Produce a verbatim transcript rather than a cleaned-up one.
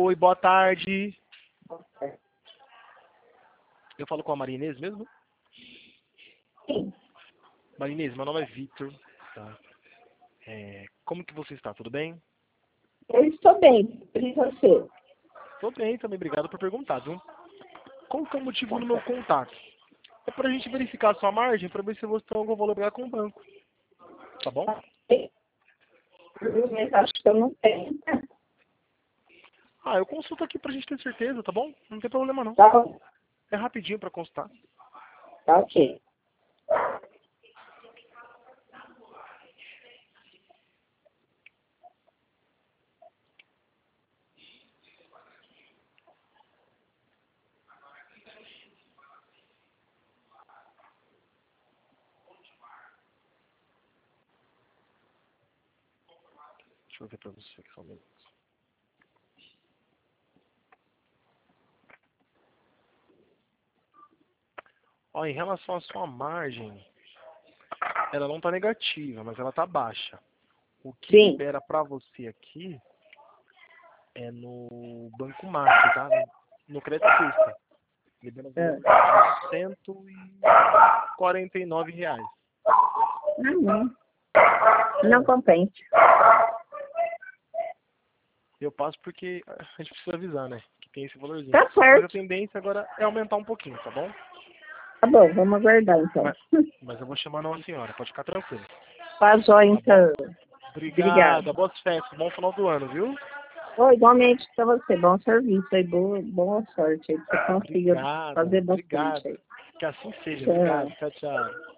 Oi, boa tarde. Eu falo com a Maria Inês mesmo? Sim. Maria Inês, meu nome é Victor. Tá? É, como que você está? Tudo bem? Eu estou bem. E você? Tô bem também, obrigado por perguntar, viu? Qual que é o motivo do meu contato? É pra gente verificar a sua margem, pra ver se você tem algum valor pra com o banco. Tá bom? Mas acho que eu não tenho. Ah, eu consulto aqui pra gente ter certeza, tá bom? Não tem problema não. Tá, É rapidinho pra consultar. tá ok. Deixa eu ver pra você aqui só um minuto. Ó, em relação à sua margem, ela não tá negativa, mas ela tá baixa. O que Sim. libera pra você aqui é no Banco Master, tá? No, no Crédito Suíça. Libera um valor de cento e quarenta e nove reais. Não, não. Não compensa. Eu passo porque a gente precisa avisar, né? Que tem esse valorzinho. Tá Mas a certo. tendência agora é aumentar um pouquinho, tá bom? Tá bom, vamos aguardar então. Mas, mas eu vou chamar uma senhora, pode ficar tranquilo. Tá jóia, Tá bom? então. Obrigada, Obrigada. boas festas, bom final do ano, viu? Oi, igualmente pra você. Bom serviço aí. Boa, boa sorte aí. Que você consiga Obrigado, fazer bastante obrigado. aí. Que assim seja, Tchau. obrigado. Tchau, tchau.